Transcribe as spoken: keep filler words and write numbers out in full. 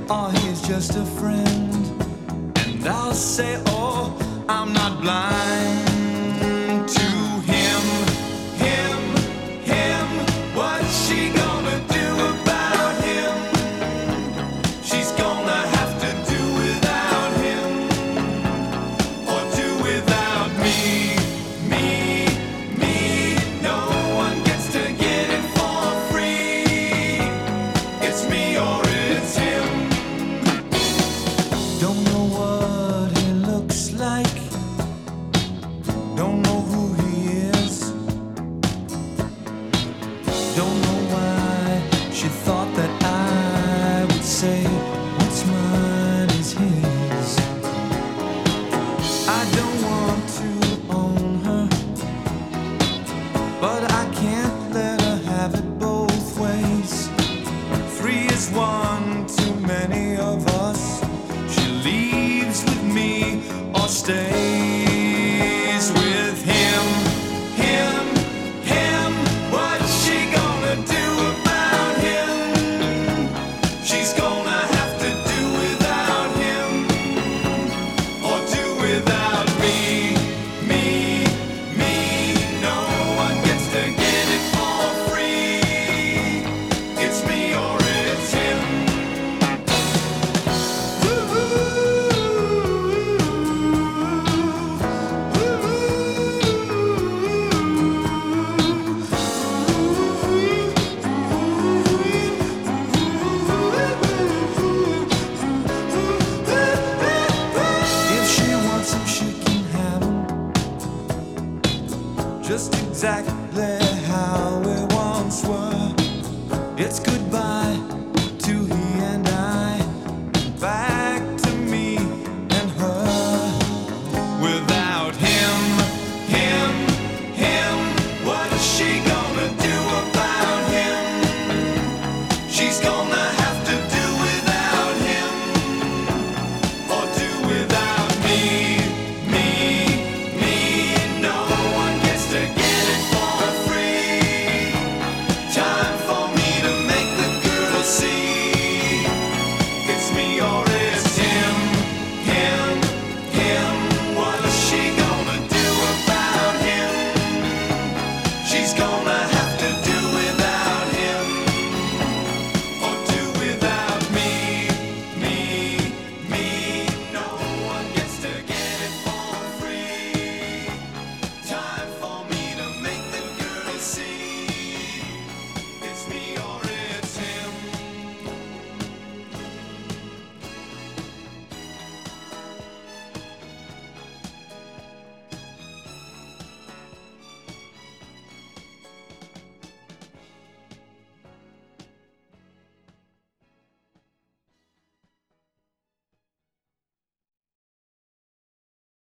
or he's just a friend. And I'll say, oh, I'm not blind to him, him, him. What's she gonna do about him? She's gonna have to do without him, or do without me, me, me. No one gets to get it for free. It's me or it's him. Don't know what he looks like, don't know who he is, don't know why she thought that I would say what's mine is his. I don't want to own her, but I can't let her have it both ways. Three is one too many of us. She leaves with me or stays with him, him, him. What's she gonna do about him? She's gonna have to do without him, or do without me, me, me. No one gets to get it for free. It's me or it's him. If she wants him, she can have him, just exactly how we once were. It's goodbye to he and I, back to me and her. Without him, him, him. What is she gonna do about him? She's gonna